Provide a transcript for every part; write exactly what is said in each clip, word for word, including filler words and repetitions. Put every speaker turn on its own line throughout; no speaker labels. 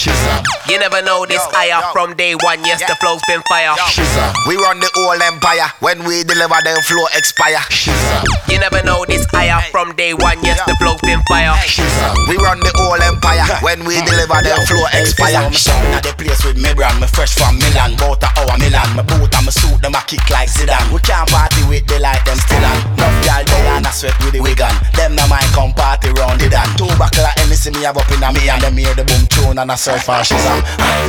You never know this higher from day one. Yes, the flow's been fire.
We run the whole empire. When we deliver, the flow expire.
You never know this higher from day one. Yes, the flow's been fire.
We run the whole empire. When we deliver, the flow expire.
I'm shouting at the place with me brand. Me fresh from Milan, bout a hour Milan. Me boot and me suit, them a kick like Zidane. We can't party with the light, them still on. Nuff y'all day and I sweat with the wig on. Them na mind come party round it and two buckle of Hennessy me have up in a me and them hear the boom tune and I surf and Shazam.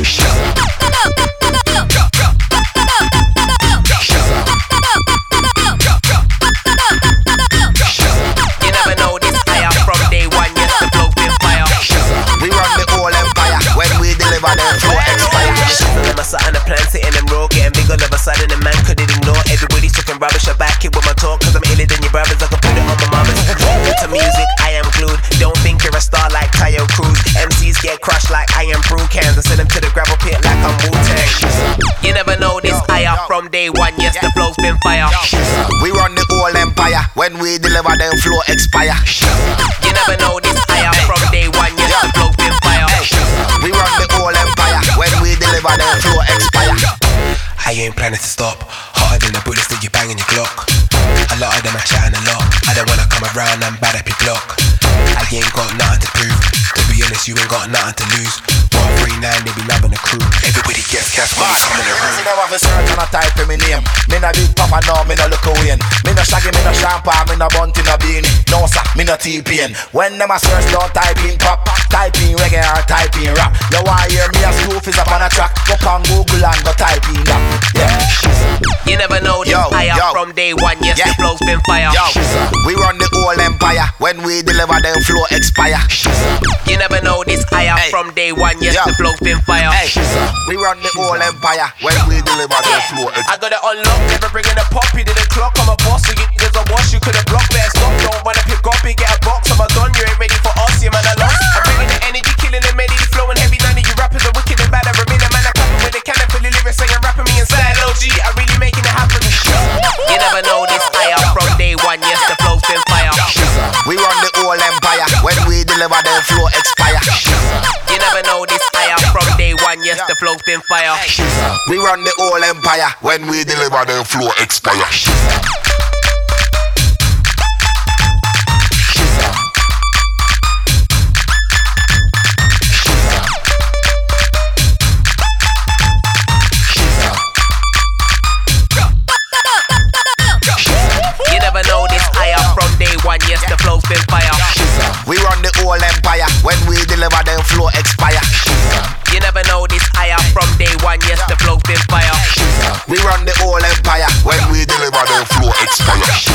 You never know this higher from day one. Yes, the flow's been fire.
We run the whole empire. When we deliver, the flow expire.
Them a sat on the plan, sitting them raw, getting big all of a sudden. The man couldn't ignore. Everybody's talking rubbish. I back it with my talk, cause I'm iller than your brothers. I can put it on my mamas. To music, I am glued. Don't think you're a star like Tayo Cruz. M Cs get crushed like I am brew cans. I send them to the gravel pit like I'm Wu-Tang. You never know this higher from day one. Yes, the flow's been fire.
We run the whole empire. When we deliver, the flow expire.
You never know this higher from day one. Yes, the flow's been fire.
We run the whole empire. When we deliver, the flow expire.
I ain't planning to stop. Hotter than the bullets that you bang in your Glock. A lot of them are chatting a lot. I don't wanna come around and bad up your block. I ain't got nothing to prove. To be honest, you ain't got nothing to lose. one three nine, they be nabbing the crew. Everybody gets cash when you come in the room.
Me no have a search and a type in me name. Me no big papa, no, me no look away. Me no shaggy, me no champagne, me no bunty, no beanie. No sir, me no T-Pain. When them a search, don't type in pop. Type in reggae or type in rap. You want hear me a scoof is up on a track. Go on Google and go type in that. Yeah.
You never know this
Yo,
higher
yo.
from day one. Yes,
Yeah.
the flow's been fire.
Yo, we run the whole empire. When we deliver, the flow expire.
You never know this higher
Hey.
from day one. Yes,
Yo.
the flow's been fire.
Hey, we run the whole empire. When we deliver, the flow expire.
I got it unlocked, never bringing a pop. You did a clock, I'm a boss. So you niggas a wash, you could've blocked. Better stop, don't wanna pick up, you get a box. I'm a done, you ain't ready for us, you man, I lost. I'm bringing the energy, killing the melody, flowing heavy. None of you rappers are wicked and bad. I remain a man, I clapping with a cannon full of lyrics, saying rapping me inside. L G, I really making it happen. You never know this higher from day one. Yes, the flow's been fire.
We run the whole empire. When we deliver, the flow expire.
You never know this higher from day one. Yes, the flow's been fire.
We run the whole empire. When we deliver, the flow expire.
You never know this higher from day one. Yes, the flow's been fire.
We run the whole empire. When we deliver, the flow expire.
You never know this higher from day one. Yes, the flow's been fire.
We run the whole empire. When we deliver, the flow expire.